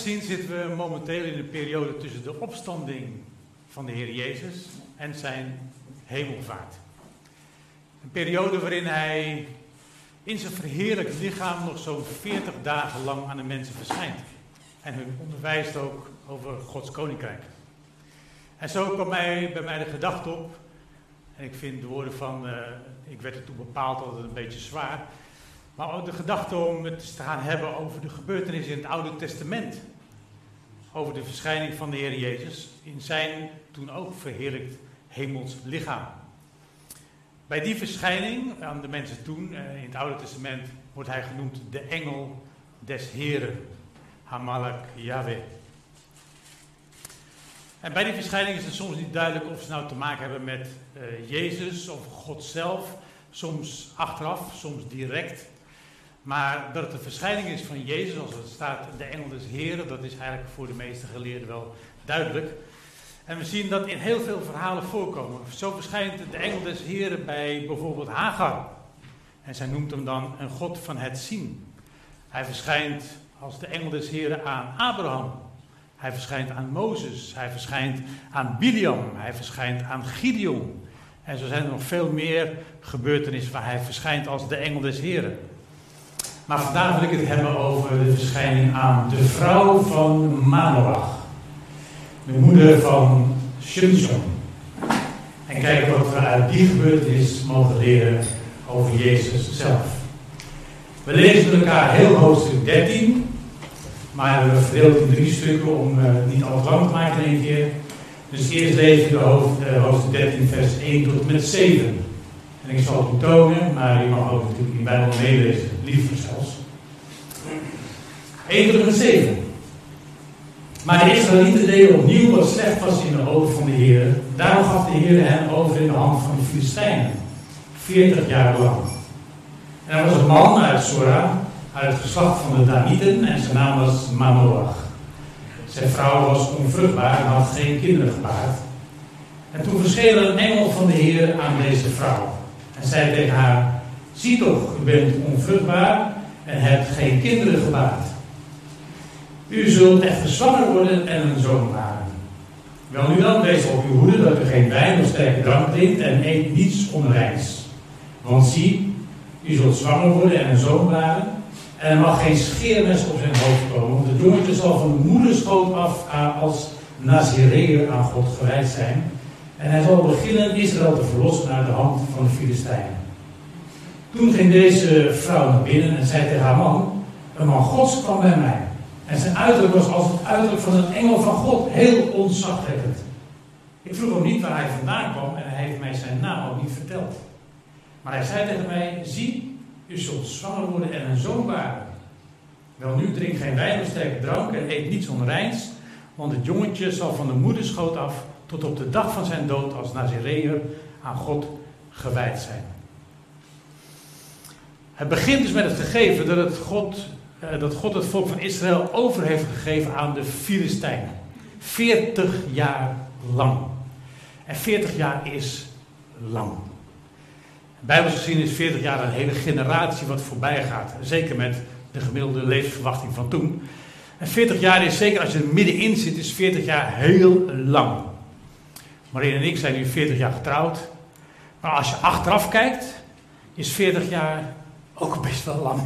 gezien zitten we momenteel in de periode tussen de opstanding van de Heer Jezus en zijn hemelvaart. Een periode waarin hij in zijn verheerlijkt lichaam nog zo'n 40 dagen lang aan de mensen verschijnt. En hun onderwijst ook over Gods koninkrijk. En zo kwam bij mij de gedachte op, en ik vind de woorden van, ik werd ertoe bepaald altijd een beetje zwaar, maar ook de gedachte om het te gaan hebben over de gebeurtenissen in het Oude Testament. Over de verschijning van de Heer Jezus in zijn toen ook verheerlijkt hemels lichaam. Bij die verschijning aan de mensen toen, in het Oude Testament, wordt hij genoemd de engel des Heren, Hamalek Yahweh. En bij die verschijning is het soms niet duidelijk of ze nou te maken hebben met Jezus of God zelf. Soms achteraf, soms direct. Maar dat het een verschijning is van Jezus, zoals het staat, de engel des Heren, dat is eigenlijk voor de meeste geleerden wel duidelijk. En we zien dat in heel veel verhalen voorkomen. Zo verschijnt de engel des Heren bij bijvoorbeeld Hagar. En zij noemt hem dan een God van het zien. Hij verschijnt als de engel des Heren aan Abraham. Hij verschijnt aan Mozes. Hij verschijnt aan Biliam. Hij verschijnt aan Gideon. En zo zijn er nog veel meer gebeurtenissen waar hij verschijnt als de engel des Heren. Maar vandaag wil ik het hebben over de verschijning aan de vrouw van Manoach. De moeder van Shimshon. En kijken wat we uit die gebeurtenis mogen leren over Jezus zelf. We lezen met elkaar heel hoofdstuk 13. Maar we verdeeld in 3 stukken om het niet al te lang te maken in één keer. Dus eerst lezen we hoofdstuk 13 vers 1 tot en met 7. En ik zal het u tonen, maar je mag ook natuurlijk in de Bijbel meelezen, liever zelfs. 1 tot en met 7. Maar de Israëlieten deden opnieuw wat slecht was in de ogen van de Heer. Daarom gaf de Heer hen over in de hand van de Filistijnen. 40 jaar lang. En er was een man uit Sora, uit het geslacht van de Danieten, en zijn naam was Manoach. Zijn vrouw was onvruchtbaar en had geen kinderen gebaard. En toen verscheen er een engel van de Heer aan deze vrouw. En zei tegen haar: zie toch, u bent onvruchtbaar en hebt geen kinderen gebaard. U zult echter zwanger worden en een zoon baren. Wel nu dan, wees op uw hoede dat u geen wijn of sterke drank drinkt en eet niets onreins. Want zie, u zult zwanger worden en een zoon baren. En er mag geen scheermes op zijn hoofd komen, want het jongetje zal van de moederschoot af als Nazireër aan God gewijd zijn. En hij zal beginnen Israël te verlossen uit de hand van de Filistijnen. Toen ging deze vrouw naar binnen en zei tegen haar man: een man Gods kwam bij mij. En zijn uiterlijk was als het uiterlijk van een engel van God, heel ontzagwekkend. Ik vroeg hem niet waar hij vandaan kwam en hij heeft mij zijn naam ook niet verteld. Maar hij zei tegen mij: zie, u zult zwanger worden en een zoon baren. Wel nu, drink geen wijn of sterke drank en eet niets onreins, want het jongetje zal van de moederschoot af tot op de dag van zijn dood als Nazireër aan God gewijd zijn. Het begint dus met het gegeven dat God het volk van Israël over heeft gegeven aan de Filistijnen. 40 jaar lang. En 40 jaar is lang. Bijbels gezien is 40 jaar een hele generatie wat voorbij gaat. Zeker met de gemiddelde levensverwachting van toen. En 40 jaar is, zeker als je er middenin zit, is 40 jaar heel lang. Marien en ik zijn nu 40 jaar getrouwd. Maar als je achteraf kijkt, is 40 jaar ook best wel lang.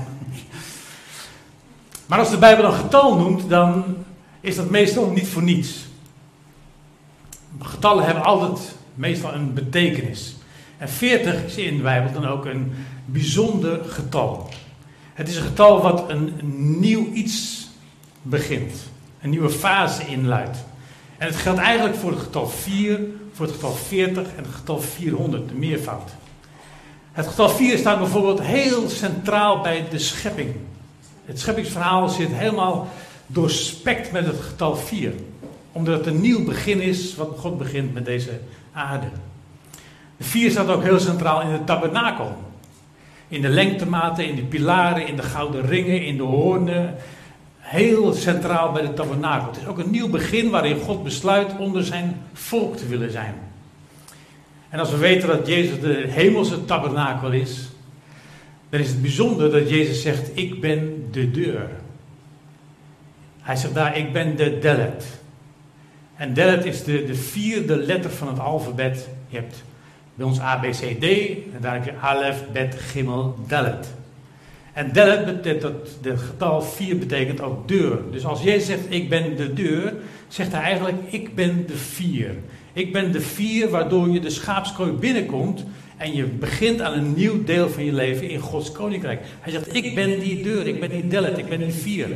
Maar als de Bijbel een getal noemt, dan is dat meestal niet voor niets. Getallen hebben altijd meestal een betekenis. En 40 is in de Bijbel dan ook een bijzonder getal. Het is een getal wat een nieuw iets begint. Een nieuwe fase inluidt. En het geldt eigenlijk voor het getal 4, voor het getal 40 en het getal 400, de meervoud. Het getal 4 staat bijvoorbeeld heel centraal bij de schepping. Het scheppingsverhaal zit helemaal doorspekt met het getal 4. Omdat het een nieuw begin is, wat God begint met deze aarde. De 4 staat ook heel centraal in de tabernakel. In de lengtematen, in de pilaren, in de gouden ringen, in de hoornen. Heel centraal bij de tabernakel. Het is ook een nieuw begin waarin God besluit onder zijn volk te willen zijn. En als we weten dat Jezus de hemelse tabernakel is, dan is het bijzonder dat Jezus zegt: ik ben de deur. Hij zegt daar, ik ben de Dalet. En Dalet is de vierde letter van het alfabet. Je hebt bij ons A, B, C, D. En daar heb je Alef, Bet, Gimel, Dalet. En Dalet betekent dat het getal 4 betekent ook deur. Dus als Jezus zegt, ik ben de deur, zegt hij eigenlijk, ik ben de 4. Ik ben de 4 waardoor je de schaapskooi binnenkomt en je begint aan een nieuw deel van je leven in Gods koninkrijk. Hij zegt, ik ben die deur, ik ben die Dalet, ik ben die 4.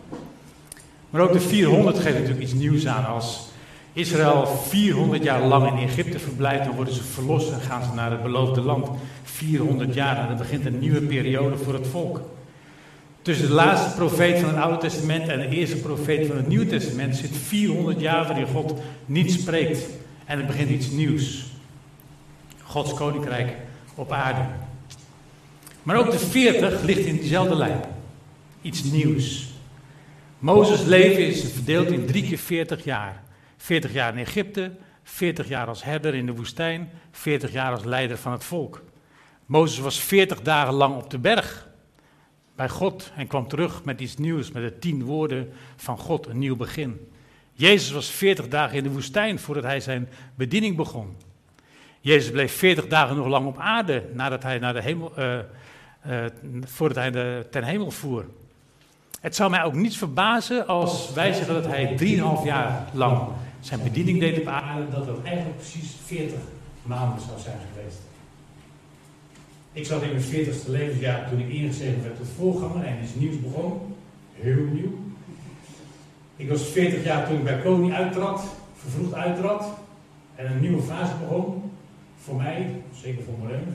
Maar ook de 400 geeft natuurlijk iets nieuws aan. Als Israël 400 jaar lang in Egypte verblijft, dan worden ze verlost en gaan ze naar het beloofde land. 400 jaar en dan begint een nieuwe periode voor het volk. Tussen de laatste profeet van het Oude Testament en de eerste profeet van het Nieuwe Testament zit 400 jaar waarin God niet spreekt. En er begint iets nieuws. Gods koninkrijk op aarde. Maar ook de 40 ligt in diezelfde lijn. Iets nieuws. Mozes' leven is verdeeld in 3 keer 40 jaar. 40 jaar in Egypte, 40 jaar als herder in de woestijn, 40 jaar als leider van het volk. Mozes was 40 dagen lang op de berg bij God en kwam terug met iets nieuws, met de 10 woorden van God, een nieuw begin. Jezus was 40 dagen in de woestijn voordat hij zijn bediening begon. Jezus bleef 40 dagen nog lang op aarde nadat hij naar de hemel, voordat hij ten hemel voer. Het zou mij ook niets verbazen als wij zeggen dat hij 3,5 jaar lang zijn bediening deed op aarde, dat het eigenlijk precies 40 maanden zou zijn geweest. Ik zat in mijn 40ste levensjaar toen ik ingezegend werd tot voorganger en iets nieuws begon. Heel nieuw. Ik was 40 jaar toen ik bij Koning uittrad, vervroegd uittrad en een nieuwe fase begon. Voor mij, zeker voor Marlene.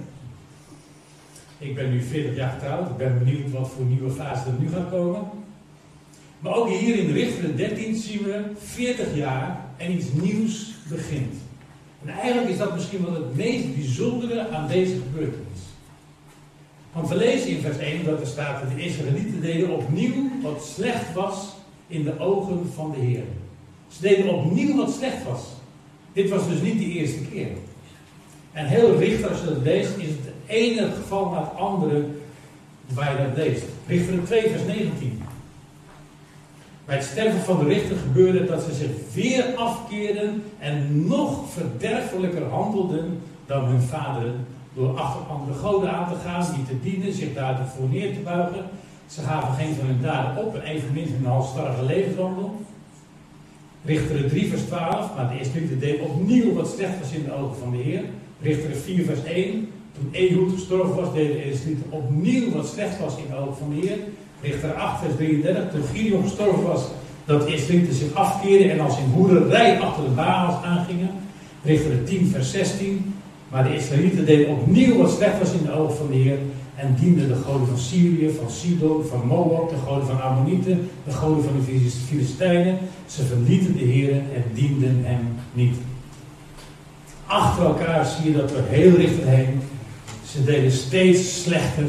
Ik ben nu 40 jaar getrouwd. Ik ben benieuwd wat voor nieuwe fase er nu gaat komen. Maar ook hier in Richteren 13 zien we 40 jaar en iets nieuws begint. En eigenlijk is dat misschien wel het meest bijzondere aan deze gebeurtenis. Want we lezen in vers 1 dat er staat dat de Israëlieten deden opnieuw wat slecht was in de ogen van de Heer. Ze deden opnieuw wat slecht was. Dit was dus niet de eerste keer. En heel Richter, als je dat leest, is het ene geval na het andere waar je dat leest. Richter 2 vers 19. Bij het sterven van de Richter gebeurde het dat ze zich weer afkeerden en nog verderfelijker handelden dan hun vaderen, door achter andere goden aan te gaan, die te dienen, zich daarvoor neer te buigen. Ze gaven geen van hun daden op en evenmin hun halstarrige levenswandel. Richteren 3 vers 12, maar de Israëlieten deden opnieuw wat slecht was in de ogen van de Heer. Richteren 4 vers 1, toen Ehud gestorven was, deden de Israëlieten opnieuw wat slecht was in de ogen van de Heer. Richter 8 vers 33, toen Gideon gestorven was, dat de Israëlieten zich afkeerden en als in hoererij achter de Baals aangingen. Richteren 10 vers 16, maar de Israëlieten deden opnieuw wat slecht was in de ogen van de Heer en dienden de goden van Syrië, van Sidon, van Moab, de goden van Ammonieten, de goden van de Filistijnen. Ze verlieten de Heer en dienden hem niet. Achter elkaar zie je dat er heel Richter heen. Ze deden steeds slechter.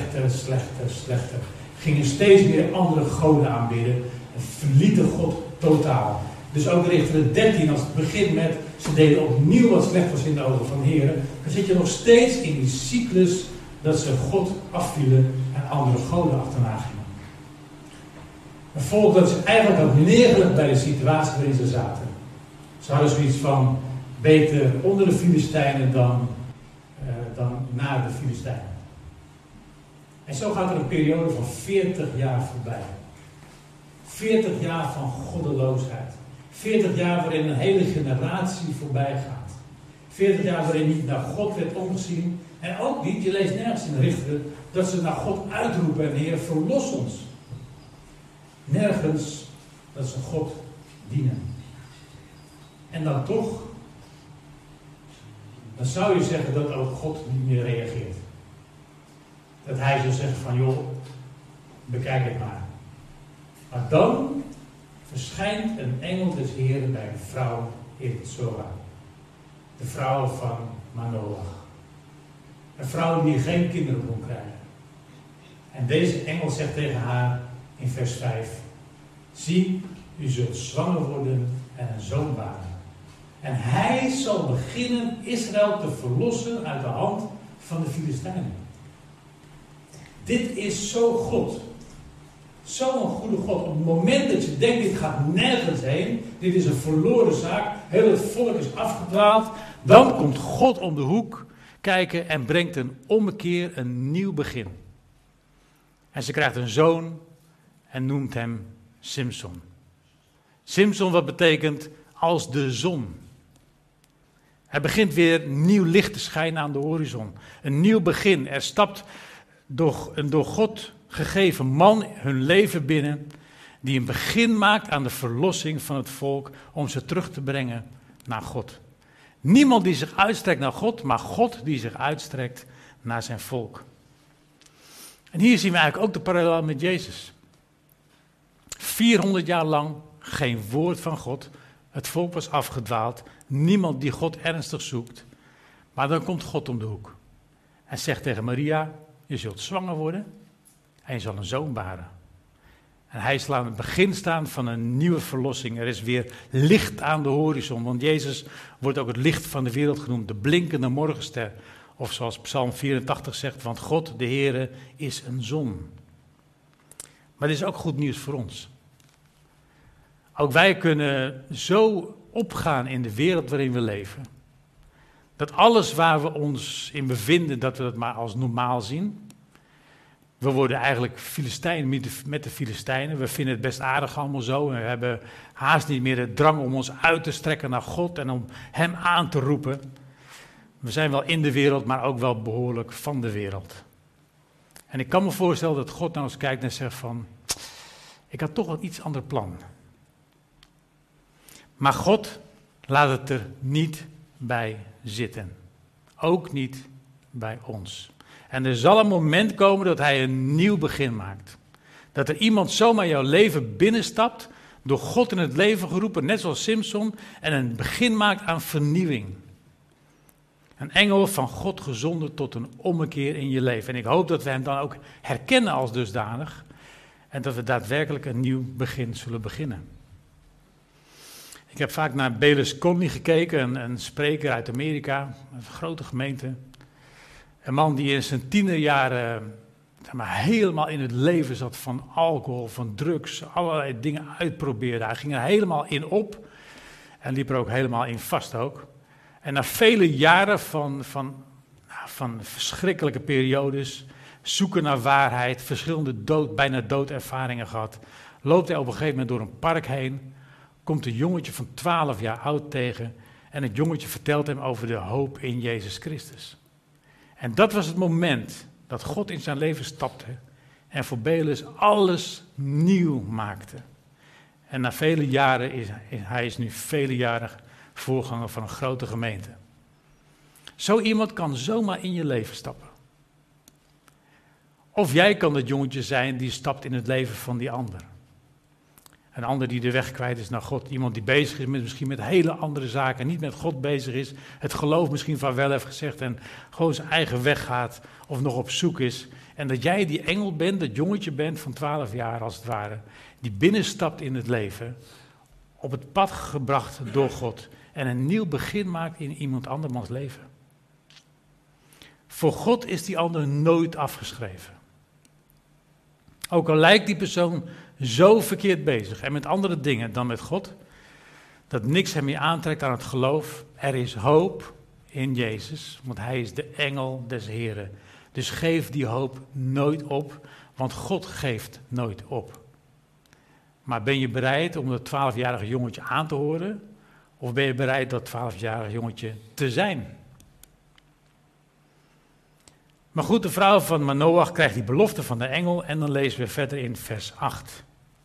Gingen steeds meer andere goden aanbidden en verlieten God totaal. Dus ook Richter 13, als het begint met ze deden opnieuw wat slecht was in de ogen van de Heer, dan zit je nog steeds in die cyclus dat ze God afvielen en andere goden achterna gingen. Een volk dat zich eigenlijk had neergelegd bij de situatie waarin ze zaten. Ze hadden zoiets van beter onder de Filistijnen dan na de Filistijnen. En zo gaat er een periode van 40 jaar voorbij. 40 jaar van goddeloosheid. 40 jaar waarin een hele generatie voorbij gaat. 40 jaar waarin niet naar God werd omgezien. En ook niet, je leest nergens in de Richteren, dat ze naar God uitroepen en Heer, verlos ons. Nergens dat ze God dienen. En dan toch, dan zou je zeggen dat ook God niet meer reageert. Dat hij zou zeggen van, joh, bekijk het maar. Maar dan verschijnt een engel des Heren bij een vrouw in Zorah. De vrouw van Manoach. Een vrouw die geen kinderen kon krijgen. En deze engel zegt tegen haar in vers 5. Zie, u zult zwanger worden en een zoon baren. En hij zal beginnen Israël te verlossen uit de hand van de Filistijnen. Dit is zo God. Zo'n goede God. Op het moment dat je denkt, dit gaat nergens heen, dit is een verloren zaak, heel het volk is afgedwaald, dan komt God om de hoek kijken en brengt een ommekeer, een nieuw begin. En ze krijgt een zoon en noemt hem Simson. Simson, wat betekent als de zon. Er begint weer nieuw licht te schijnen aan de horizon. Een nieuw begin. Er stapt een door God gegeven man hun leven binnen, die een begin maakt aan de verlossing van het volk om ze terug te brengen naar God. Niemand die zich uitstrekt naar God, maar God die zich uitstrekt naar zijn volk. En hier zien we eigenlijk ook de parallel met Jezus. 400 jaar lang geen woord van God. Het volk was afgedwaald. Niemand die God ernstig zoekt. Maar dan komt God om de hoek. En zegt tegen Maria, je zult zwanger worden en je zal een zoon baren. En hij zal aan het begin staan van een nieuwe verlossing. Er is weer licht aan de horizon. Want Jezus wordt ook het licht van de wereld genoemd. De blinkende morgenster. Of zoals Psalm 84 zegt, want God, de Heere, is een zon. Maar dit is ook goed nieuws voor ons. Ook wij kunnen zo opgaan in de wereld waarin we leven. Dat alles waar we ons in bevinden, dat we dat maar als normaal zien. We worden eigenlijk Filistijn met de Filistijnen. We vinden het best aardig allemaal zo. En we hebben haast niet meer de drang om ons uit te strekken naar God en om hem aan te roepen. We zijn wel in de wereld, maar ook wel behoorlijk van de wereld. En ik kan me voorstellen dat God naar ons kijkt en zegt van, ik had toch wel iets ander plan. Maar God laat het er niet bij zitten. Ook niet bij ons. En er zal een moment komen dat hij een nieuw begin maakt. Dat er iemand zomaar jouw leven binnenstapt, door God in het leven geroepen, net zoals Simson, en een begin maakt aan vernieuwing. Een engel van God gezonden tot een ommekeer in je leven. En ik hoop dat we hem dan ook herkennen als dusdanig. En dat we daadwerkelijk een nieuw begin zullen beginnen. Ik heb vaak naar Bayless Conley gekeken, een spreker uit Amerika, een grote gemeente. Een man die in zijn tienerjaren helemaal in het leven zat van alcohol, van drugs, allerlei dingen uitprobeerde. Hij ging er helemaal in op en liep er ook helemaal in vast ook. En na vele jaren van verschrikkelijke periodes, zoeken naar waarheid, verschillende bijna doodervaringen gehad, loopt hij op een gegeven moment door een park heen, komt een jongetje van 12 jaar oud tegen en het jongetje vertelt hem over de hoop in Jezus Christus. En dat was het moment dat God in zijn leven stapte en voor Bayless alles nieuw maakte. En na vele jaren hij is nu vele jaren voorganger van een grote gemeente. Zo iemand kan zomaar in je leven stappen. Of jij kan dat jongetje zijn die stapt in het leven van die ander. Een ander die de weg kwijt is naar God. Iemand die bezig is misschien met hele andere zaken. Niet met God bezig is. Het geloof misschien van wel heeft gezegd. En gewoon zijn eigen weg gaat. Of nog op zoek is. En dat jij die engel bent. Dat jongetje bent van 12 jaar als het ware. Die binnenstapt in het leven. Op het pad gebracht door God. En een nieuw begin maakt in iemand andermans leven. Voor God is die ander nooit afgeschreven. Ook al lijkt die persoon zo verkeerd bezig en met andere dingen dan met God, dat niks hem meer aantrekt aan het geloof. Er is hoop in Jezus, want hij is de engel des Heren. Dus geef die hoop nooit op, want God geeft nooit op. Maar ben je bereid om dat 12-jarige jongetje aan te horen, of ben je bereid dat 12-jarige jongetje te zijn? Maar goed, de vrouw van Manoach krijgt die belofte van de engel en dan lezen we verder in vers 8.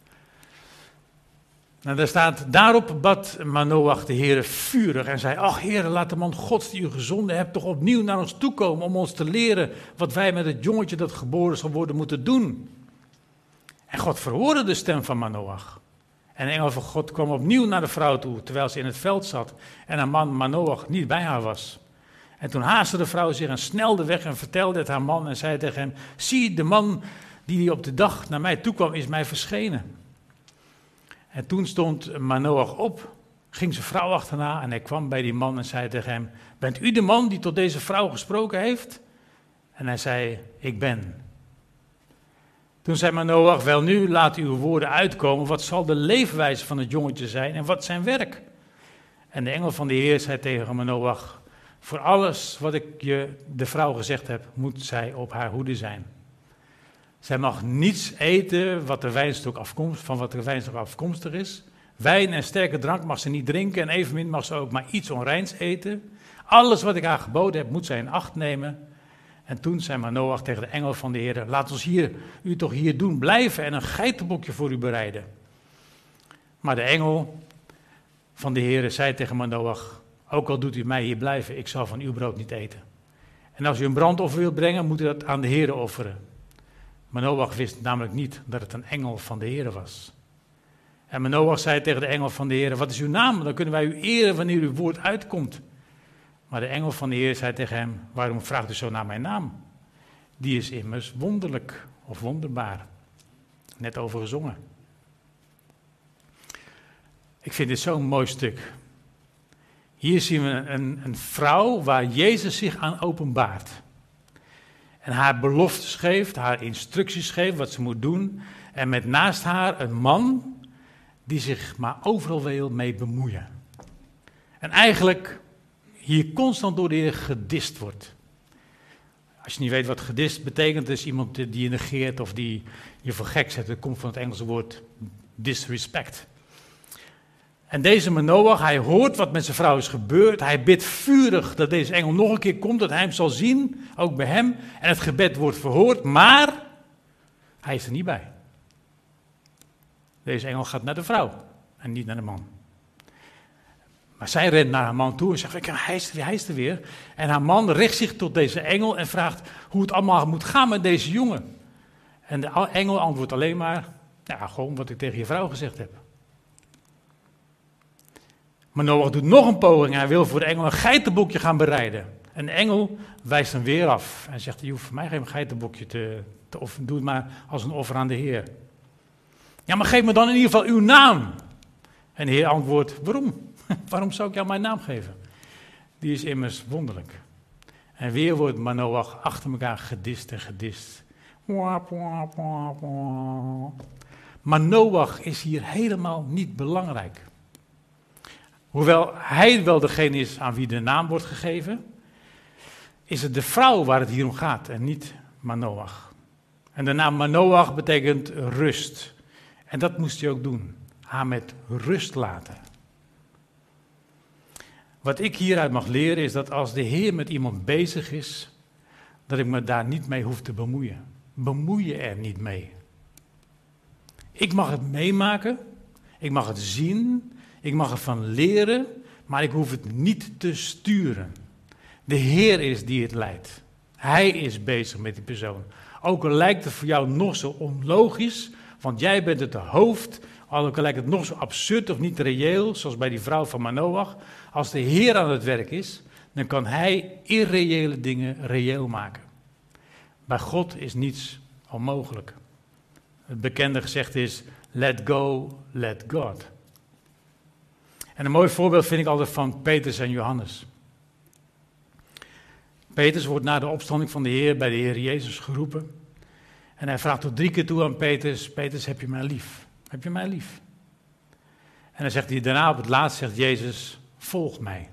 Nou, daar staat, daarop bad Manoach de Heere vurig en zei, ach Heere, laat de man Gods die u gezonden hebt toch opnieuw naar ons toekomen om ons te leren wat wij met het jongetje dat geboren zal worden moeten doen. En God verhoorde de stem van Manoach. En de engel van God kwam opnieuw naar de vrouw toe, terwijl ze in het veld zat en haar man Manoach niet bij haar was. En toen haastte de vrouw zich en snelde weg en vertelde het haar man en zei tegen hem, zie, de man die op de dag naar mij toekwam is mij verschenen. En toen stond Manoach op, ging zijn vrouw achterna en hij kwam bij die man en zei tegen hem, bent u de man die tot deze vrouw gesproken heeft? En hij zei, ik ben. Toen zei Manoach, wel nu, laat uw woorden uitkomen. Wat zal de leefwijze van het jongetje zijn en wat zijn werk? En de engel van de Heer zei tegen Manoach, voor alles wat ik je, de vrouw, gezegd heb, moet zij op haar hoede zijn. Zij mag niets eten van wat de wijnstok afkomstig is. Wijn en sterke drank mag ze niet drinken en evenmin mag ze ook maar iets onreins eten. Alles wat ik haar geboden heb, moet zij in acht nemen. En toen zei Manoach tegen de engel van de Heer, laat ons u toch hier doen blijven en een geitenbokje voor u bereiden. Maar de engel van de Heer zei tegen Manoach, ook al doet u mij hier blijven, ik zal van uw brood niet eten. En als u een brandoffer wilt brengen, moet u dat aan de Heer offeren. Manoach wist namelijk niet dat het een engel van de Heer was. En Manoach zei tegen de engel van de Heer, wat is uw naam? Dan kunnen wij u eren wanneer uw woord uitkomt. Maar de engel van de Heer zei tegen hem, waarom vraagt u zo naar mijn naam? Die is immers wonderlijk of wonderbaar. Net over gezongen. Ik vind dit zo'n mooi stuk. Hier zien we een vrouw waar Jezus zich aan openbaart. En haar beloftes geeft, haar instructies geeft wat ze moet doen. En met naast haar een man die zich maar overal wil mee bemoeien. En eigenlijk hier constant door de Heer gedist wordt. Als je niet weet wat gedist betekent, is iemand die je negeert of die je voor gek zet. Dat komt van het Engelse woord disrespect. En deze Manoach, hij hoort wat met zijn vrouw is gebeurd. Hij bidt vurig dat deze engel nog een keer komt, dat hij hem zal zien, ook bij hem. En het gebed wordt verhoord, maar hij is er niet bij. Deze engel gaat naar de vrouw en niet naar de man. Maar zij rent naar haar man toe en zegt, hij is er weer. En haar man richt zich tot deze engel en vraagt hoe het allemaal moet gaan met deze jongen. En de engel antwoordt alleen maar, ja, gewoon wat ik tegen je vrouw gezegd heb. Manoach doet nog een poging. Hij wil voor de engel een geitenbokje gaan bereiden. En de engel wijst hem weer af. En zegt, je hoeft voor mij geen geitenbokje te offeren. Doe het maar als een offer aan de Heer. Ja, maar geef me dan in ieder geval uw naam. En de Heer antwoordt, waarom? Waarom zou ik jou mijn naam geven? Die is immers wonderlijk. En weer wordt Manoach achter elkaar gedist en gedist. Manoach is hier helemaal niet belangrijk. Hoewel hij wel degene is aan wie de naam wordt gegeven, is het de vrouw waar het hier om gaat en niet Manoach. En de naam Manoach betekent rust. En dat moest hij ook doen. Haar met rust laten. Wat ik hieruit mag leren is dat als de Heer met iemand bezig is, dat ik me daar niet mee hoef te bemoeien. Bemoei je er niet mee. Ik mag het meemaken, ik mag het zien, ik mag ervan leren, maar ik hoef het niet te sturen. De Heer is die het leidt. Hij is bezig met die persoon. Ook al lijkt het voor jou nog zo onlogisch, want jij bent het hoofd, ook al lijkt het nog zo absurd of niet reëel, zoals bij die vrouw van Manoach. Als de Heer aan het werk is, dan kan hij irreële dingen reëel maken. Bij God is niets onmogelijk. Het bekende gezegde is, let go, let God. En een mooi voorbeeld vind ik altijd van Petrus en Johannes. Petrus wordt na de opstanding van de Heer bij de Heer Jezus geroepen. En hij vraagt tot 3 keer toe aan Petrus, Petrus, heb je mij lief? Heb je mij lief? En dan zegt hij daarna op het laatst, zegt Jezus, volg mij.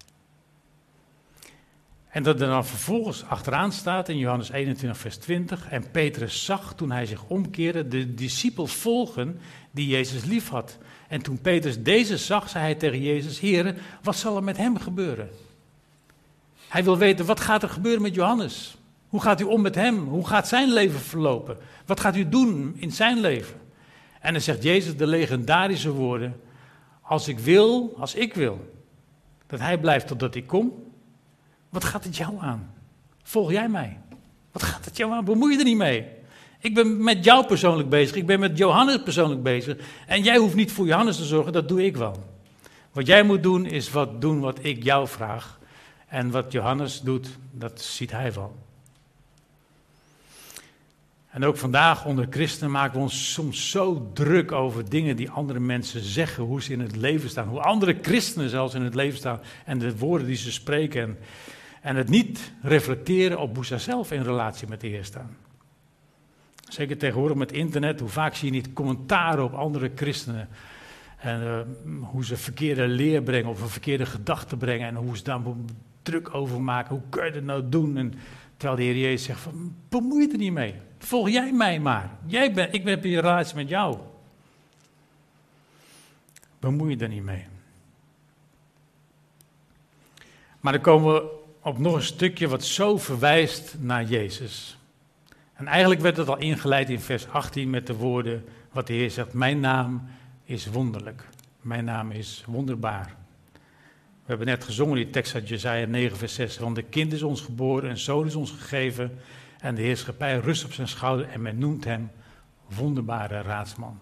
En dat er dan vervolgens achteraan staat in Johannes 21 vers 20. En Petrus zag toen hij zich omkeerde de discipel volgen die Jezus lief had. En toen Petrus deze zag, zei hij tegen Jezus, Heere, wat zal er met hem gebeuren? Hij wil weten, wat gaat er gebeuren met Johannes? Hoe gaat u om met hem? Hoe gaat zijn leven verlopen? Wat gaat u doen in zijn leven? En dan zegt Jezus de legendarische woorden, als ik wil, dat hij blijft totdat ik kom, wat gaat het jou aan? Volg jij mij? Wat gaat het jou aan? Bemoei je er niet mee. Ik ben met jou persoonlijk bezig, ik ben met Johannes persoonlijk bezig. En jij hoeft niet voor Johannes te zorgen, dat doe ik wel. Wat jij moet doen, is wat ik jou vraag. En wat Johannes doet, dat ziet hij wel. En ook vandaag onder christenen maken we ons soms zo druk over dingen die andere mensen zeggen, hoe ze in het leven staan, hoe andere christenen zelfs in het leven staan en de woorden die ze spreken en het niet reflecteren op hoe ze zelf in relatie met de Heer staan. Zeker tegenwoordig met internet, hoe vaak zie je niet commentaren op andere christenen. En hoe ze verkeerde leer brengen of een verkeerde gedachte brengen. En hoe ze daar druk over maken. Hoe kun je dat nou doen? En terwijl de Heer Jezus zegt van, bemoei je er niet mee. Volg jij mij maar. Ik heb hier een relatie met jou. Bemoei je er niet mee. Maar dan komen we op nog een stukje wat zo verwijst naar Jezus. En eigenlijk werd het al ingeleid in vers 18 met de woorden wat de Heer zegt. Mijn naam is wonderlijk. Mijn naam is wonderbaar. We hebben net gezongen die tekst uit Jesaja 9 vers 6. Want een kind is ons geboren, een zoon is ons gegeven. En de heerschappij rust op zijn schouder en men noemt hem wonderbare raadsman.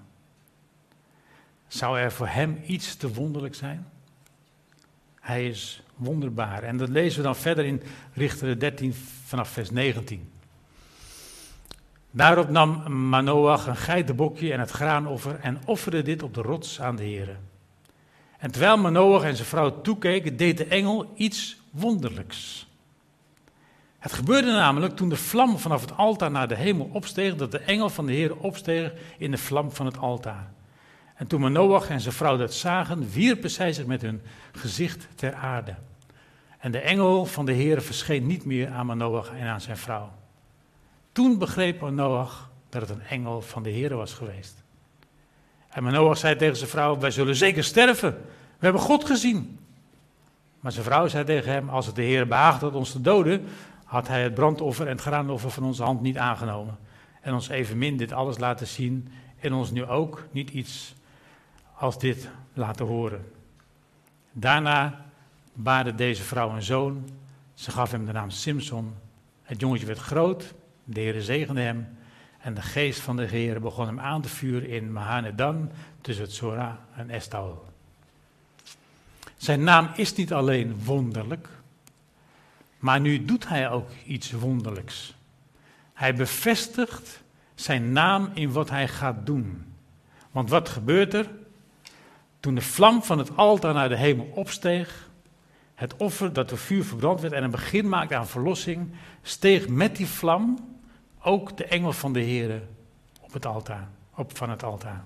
Zou er voor hem iets te wonderlijk zijn? Hij is wonderbaar. En dat lezen we dan verder in Richteren 13 vanaf vers 19. Daarop nam Manoach een geitenbokje en het graanoffer en offerde dit op de rots aan de Heere. En terwijl Manoach en zijn vrouw toekeken, deed de engel iets wonderlijks. Het gebeurde namelijk toen de vlam vanaf het altaar naar de hemel opsteeg, dat de engel van de Heere opsteeg in de vlam van het altaar. En toen Manoach en zijn vrouw dat zagen, wierpen zij zich met hun gezicht ter aarde. En de engel van de Heere verscheen niet meer aan Manoach en aan zijn vrouw. Toen begreep Manoach dat het een engel van de Heere was geweest. En Manoach zei tegen zijn vrouw, wij zullen zeker sterven. We hebben God gezien. Maar zijn vrouw zei tegen hem, als het de Heere behaagd had ons te doden, had hij het brandoffer en het graanoffer van onze hand niet aangenomen. En ons evenmin dit alles laten zien en ons nu ook niet iets als dit laten horen. Daarna baarde deze vrouw een zoon. Ze gaf hem de naam Simson. Het jongetje werd groot. De Heere zegende hem. En de geest van de Heere begon hem aan te vuren in Mahanedan, tussen het Zorah en Estaol. Zijn naam is niet alleen wonderlijk, maar nu doet hij ook iets wonderlijks. Hij bevestigt zijn naam in wat hij gaat doen. Want wat gebeurt er? Toen de vlam van het altaar naar de hemel opsteeg, het offer dat door vuur verbrand werd en een begin maakte aan verlossing, steeg met die vlam ook de engel van de Heere van het altaar.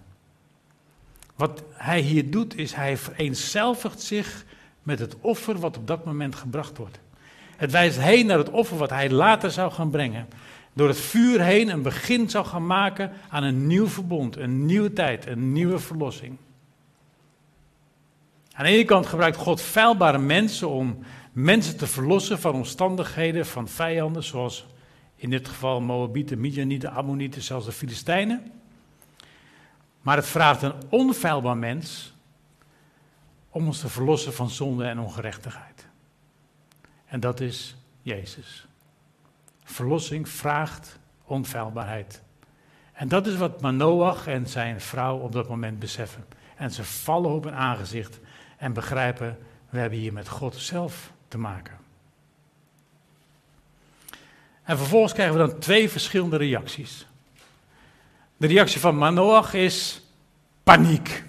Wat hij hier doet is, hij vereenzelvigt zich met het offer wat op dat moment gebracht wordt. Het wijst heen naar het offer wat hij later zou gaan brengen. Door het vuur heen een begin zou gaan maken aan een nieuw verbond, een nieuwe tijd, een nieuwe verlossing. Aan de ene kant gebruikt God feilbare mensen om mensen te verlossen van omstandigheden, van vijanden, zoals in dit geval Moabieten, Midianieten, Ammonieten, zelfs de Filistijnen. Maar het vraagt een onfeilbaar mens om ons te verlossen van zonde en ongerechtigheid. En dat is Jezus. Verlossing vraagt onfeilbaarheid. En dat is wat Manoach en zijn vrouw op dat moment beseffen. En ze vallen op hun aangezicht en begrijpen, we hebben hier met God zelf te maken. En vervolgens krijgen we dan 2 verschillende reacties. De reactie van Manoach is paniek.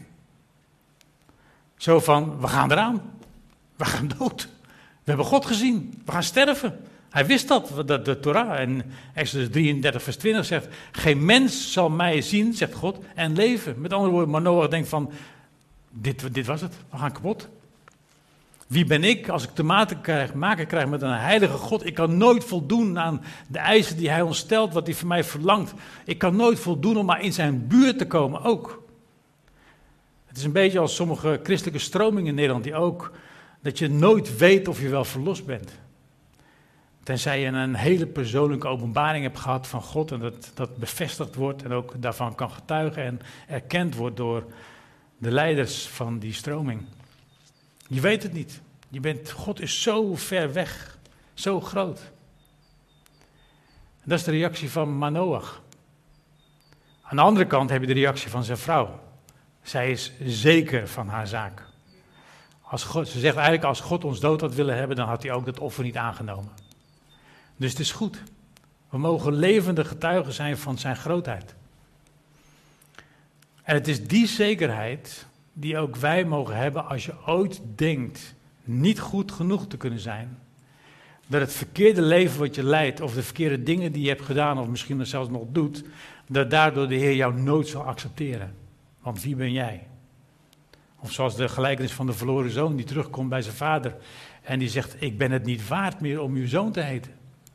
Zo van, we gaan eraan. We gaan dood. We hebben God gezien. We gaan sterven. Hij wist dat, de Torah in Exodus 33 vers 20 zegt, geen mens zal mij zien, zegt God, en leven. Met andere woorden, Manoach denkt van, dit was het, we gaan kapot. Wie ben ik als ik te maken krijg met een heilige God? Ik kan nooit voldoen aan de eisen die hij ons stelt, wat hij van mij verlangt. Ik kan nooit voldoen om maar in zijn buurt te komen ook. Het is een beetje als sommige christelijke stromingen in Nederland, die ook, dat je nooit weet of je wel verlost bent. Tenzij je een hele persoonlijke openbaring hebt gehad van God en dat bevestigd wordt en ook daarvan kan getuigen en erkend wordt door de leiders van die stroming. Je weet het niet. God is zo ver weg, zo groot. En dat is de reactie van Manoach. Aan de andere kant heb je de reactie van zijn vrouw. Zij is zeker van haar zaak. Ze zegt eigenlijk, als God ons dood had willen hebben, dan had hij ook dat offer niet aangenomen. Dus het is goed. We mogen levende getuigen zijn van zijn grootheid. En het is die zekerheid die ook wij mogen hebben als je ooit denkt niet goed genoeg te kunnen zijn. Dat het verkeerde leven wat je leidt, of de verkeerde dingen die je hebt gedaan, of misschien zelfs nog doet, dat daardoor de Heer jou nooit zal accepteren. Want wie ben jij? Of zoals de gelijkenis van de verloren zoon die terugkomt bij zijn vader en die zegt, ik ben het niet waard meer om uw zoon te heten.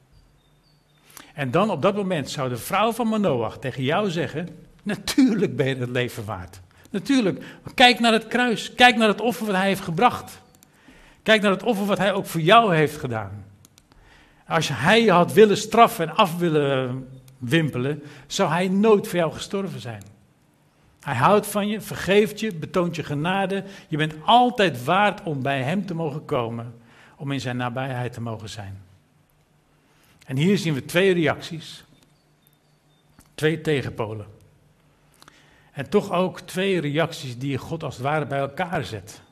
En dan op dat moment zou de vrouw van Manoach tegen jou zeggen, natuurlijk ben je het leven waard. Natuurlijk, kijk naar het kruis, kijk naar het offer wat hij heeft gebracht. Kijk naar het offer wat hij ook voor jou heeft gedaan. Als hij je had willen straffen en af willen wimpelen, zou hij nooit voor jou gestorven zijn. Hij houdt van je, vergeeft je, betoont je genade. Je bent altijd waard om bij hem te mogen komen, om in zijn nabijheid te mogen zijn. En hier zien we 2 reacties, 2 tegenpolen. En toch ook 2 reacties die God als het ware bij elkaar zet.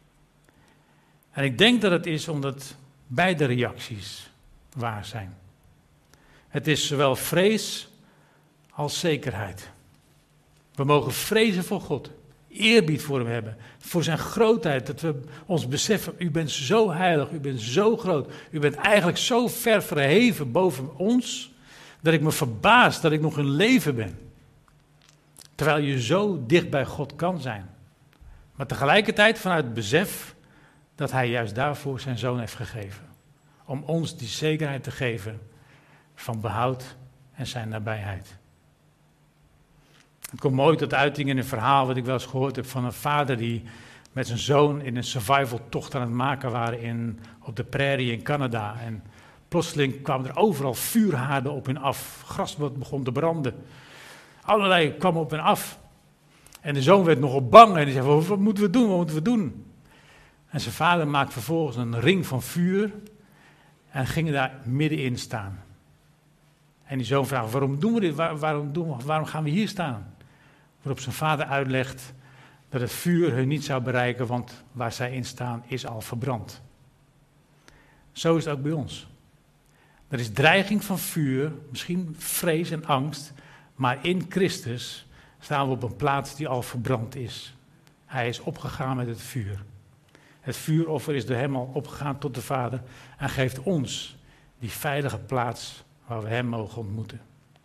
En ik denk dat het is omdat beide reacties waar zijn. Het is zowel vrees als zekerheid. We mogen vrezen voor God, eerbied voor hem hebben, voor zijn grootheid, dat we ons beseffen, u bent zo heilig, u bent zo groot, u bent eigenlijk zo ver verheven boven ons, dat ik me verbaas dat ik nog in leven ben. Terwijl je zo dicht bij God kan zijn. Maar tegelijkertijd vanuit het besef dat hij juist daarvoor zijn zoon heeft gegeven. Om ons die zekerheid te geven van behoud en zijn nabijheid. Het komt mooi tot uiting in een verhaal wat ik wel eens gehoord heb van een vader die met zijn zoon in een survivaltocht aan het maken waren op de prairie in Canada. En plotseling kwamen er overal vuurhaarden op hen af. Gras wat begon te branden. Allerlei kwam op hen af. En de zoon werd nogal bang en die zei, wat moeten we doen, wat moeten we doen? En zijn vader maakt vervolgens een ring van vuur en ging daar middenin staan. En die zoon vraagt, waarom doen we dit? Waarom gaan we hier staan? Waarop zijn vader uitlegt dat het vuur hun niet zou bereiken, want waar zij in staan is al verbrand. Zo is het ook bij ons. Er is dreiging van vuur, misschien vrees en angst, maar in Christus staan we op een plaats die al verbrand is. Hij is opgegaan met het vuur. Het vuuroffer is door hem al opgegaan tot de Vader en geeft ons die veilige plaats waar we hem mogen ontmoeten.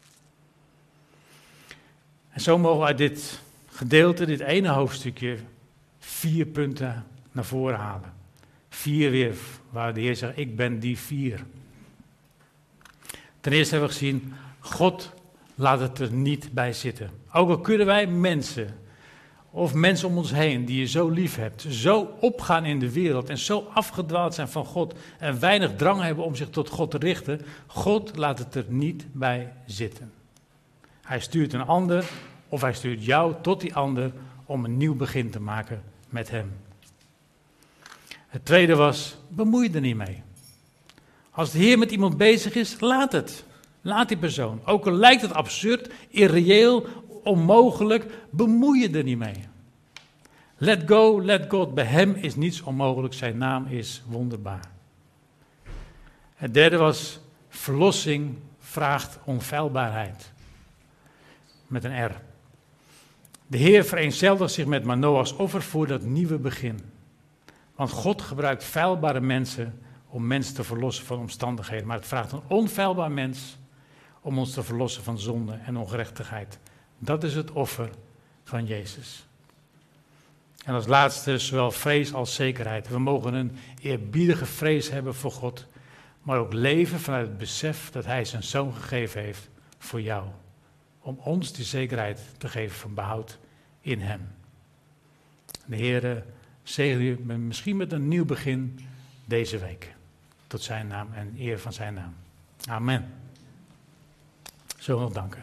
En zo mogen we uit dit gedeelte, dit ene hoofdstukje, 4 punten naar voren halen. 4 weer, waar de Heer zegt, ik ben die 4. Ten eerste hebben we gezien, God laat het er niet bij zitten. Ook al kunnen wij mensen, of mensen om ons heen die je zo lief hebt, zo opgaan in de wereld en zo afgedwaald zijn van God en weinig drang hebben om zich tot God te richten, God laat het er niet bij zitten. Hij stuurt een ander of hij stuurt jou tot die ander om een nieuw begin te maken met hem. Het tweede was, bemoei je er niet mee. Als de Heer met iemand bezig is, laat het. Laat die persoon. Ook al lijkt het absurd, irreëel, onmogelijk, bemoei je er niet mee. Let go, let God. Bij hem is niets onmogelijk, zijn naam is wonderbaar. Het derde was, verlossing vraagt onfeilbaarheid. Met een R. De Heer vereenzelvigt zich met Manoach's offer voor dat nieuwe begin. Want God gebruikt feilbare mensen om mensen te verlossen van omstandigheden. Maar het vraagt een onfeilbaar mens om ons te verlossen van zonde en ongerechtigheid. Dat is het offer van Jezus. En als laatste zowel vrees als zekerheid. We mogen een eerbiedige vrees hebben voor God, maar ook leven vanuit het besef dat Hij zijn Zoon gegeven heeft voor jou. Om ons die zekerheid te geven van behoud in Hem. De Heer zegen u misschien met een nieuw begin deze week. Tot zijn naam en eer van zijn naam. Amen. Zullen we nog danken.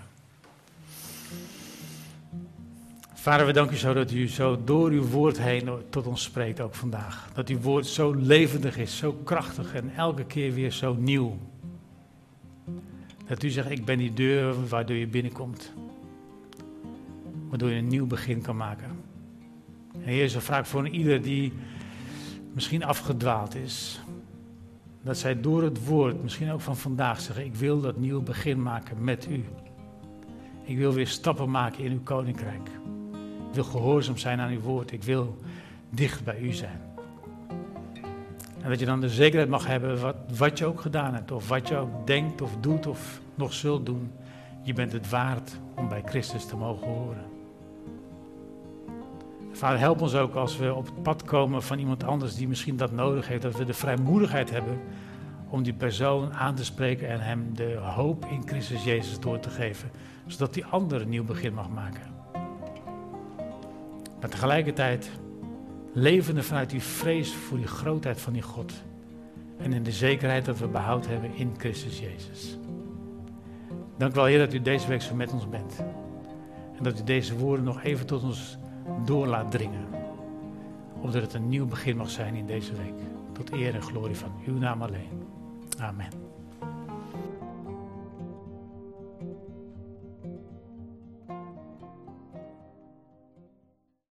Vader, we danken u zo dat u zo door uw woord heen tot ons spreekt, ook vandaag. Dat uw woord zo levendig is, zo krachtig en elke keer weer zo nieuw. Dat u zegt, ik ben die deur waardoor je binnenkomt. Waardoor je een nieuw begin kan maken. En Heer, zo vraag ik voor ieder die misschien afgedwaald is. Dat zij door het woord, misschien ook van vandaag, zeggen, ik wil dat nieuw begin maken met u. Ik wil weer stappen maken in uw koninkrijk. Ik wil gehoorzaam zijn aan uw woord. Ik wil dicht bij u zijn. En dat je dan de zekerheid mag hebben wat je ook gedaan hebt. Of wat je ook denkt of doet of nog zult doen. Je bent het waard om bij Christus te mogen horen. Vader, help ons ook als we op het pad komen van iemand anders die misschien dat nodig heeft. Dat we de vrijmoedigheid hebben om die persoon aan te spreken en hem de hoop in Christus Jezus door te geven. Zodat die ander een nieuw begin mag maken. Maar tegelijkertijd levende vanuit die vrees voor die grootheid van die God. En in de zekerheid dat we behoud hebben in Christus Jezus. Dank u wel, Heer, dat u deze week zo met ons bent. En dat u deze woorden nog even tot ons door laat dringen. Opdat het een nieuw begin mag zijn in deze week. Tot eer en glorie van uw naam alleen. Amen.